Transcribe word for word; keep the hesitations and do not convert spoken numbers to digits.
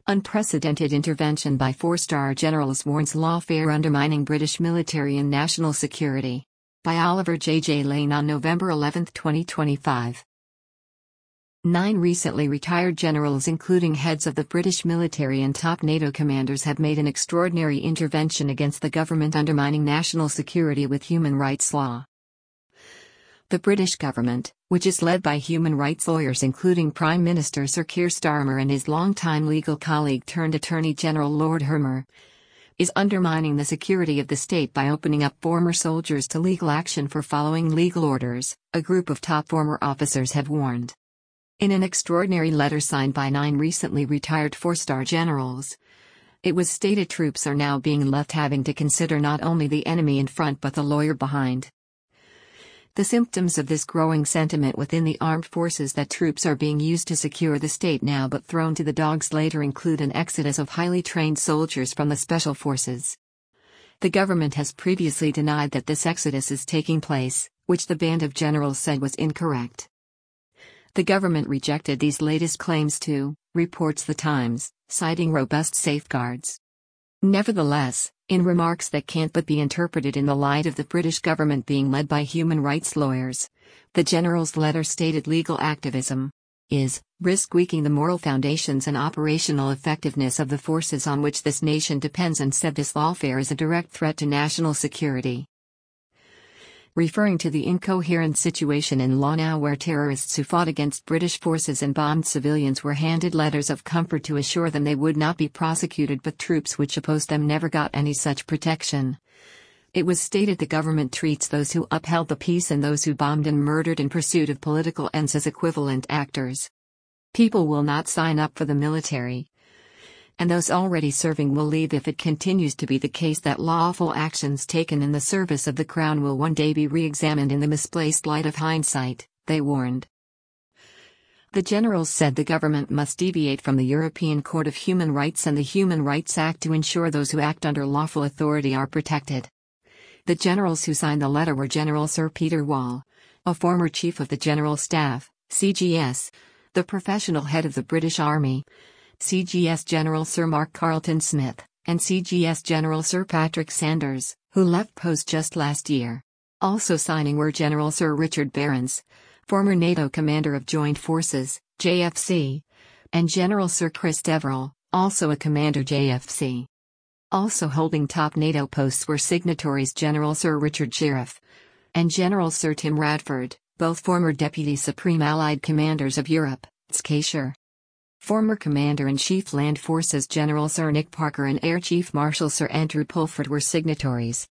Unprecedented intervention by four-star generals warns lawfare undermining British military and national security. By Oliver J. J. Lane on November eleventh, twenty twenty-five. Nine recently retired generals, including heads of the British military and top NATO commanders, have made an extraordinary intervention against the government undermining national security with human rights law. The British government, which is led by human rights lawyers including Prime Minister Sir Keir Starmer and his longtime legal colleague turned Attorney General Lord Hermer, is undermining the security of the state by opening up former soldiers to legal action for following legal orders, a group of top former officers have warned. In an extraordinary letter signed by nine recently retired four-star generals, it was stated troops are now being left having to consider not only the enemy in front but the lawyer behind. The symptoms of this growing sentiment within the armed forces that troops are being used to secure the state now but thrown to the dogs later include an exodus of highly trained soldiers from the special forces. The government has previously denied that this exodus is taking place, which the band of generals said was incorrect. The government rejected these latest claims too, reports The Times, citing robust safeguards. Nevertheless, in remarks that can't but be interpreted in the light of the British government being led by human rights lawyers, the general's letter stated legal activism is risk weakening the moral foundations and operational effectiveness of the forces on which this nation depends, and said this lawfare is a direct threat to national security. Referring to the incoherent situation in law now where terrorists who fought against British forces and bombed civilians were handed letters of comfort to assure them they would not be prosecuted, but troops which opposed them never got any such protection. It was stated the government treats those who upheld the peace and those who bombed and murdered in pursuit of political ends as equivalent actors. People will not sign up for the military, and those already serving will leave if it continues to be the case that lawful actions taken in the service of the Crown will one day be re-examined in the misplaced light of hindsight, they warned. The generals said the government must deviate from the European Court of Human Rights and the Human Rights Act to ensure those who act under lawful authority are protected. The generals who signed the letter were General Sir Peter Wall, a former Chief of the General Staff, C G S, the professional head of the British Army, C G S General Sir Mark Carleton Smith, and C G S General Sir Patrick Sanders, who left post just last year. Also signing were General Sir Richard Barrons, former NATO Commander of Joint Forces, J F C, and General Sir Chris Deverell, also a Commander J F C. Also holding top NATO posts were signatories General Sir Richard Sheriff and General Sir Tim Radford, both former Deputy Supreme Allied Commanders of Europe, S K S R. Former Commander-in-Chief Land Forces General Sir Nick Parker and Air Chief Marshal Sir Andrew Pulford were signatories.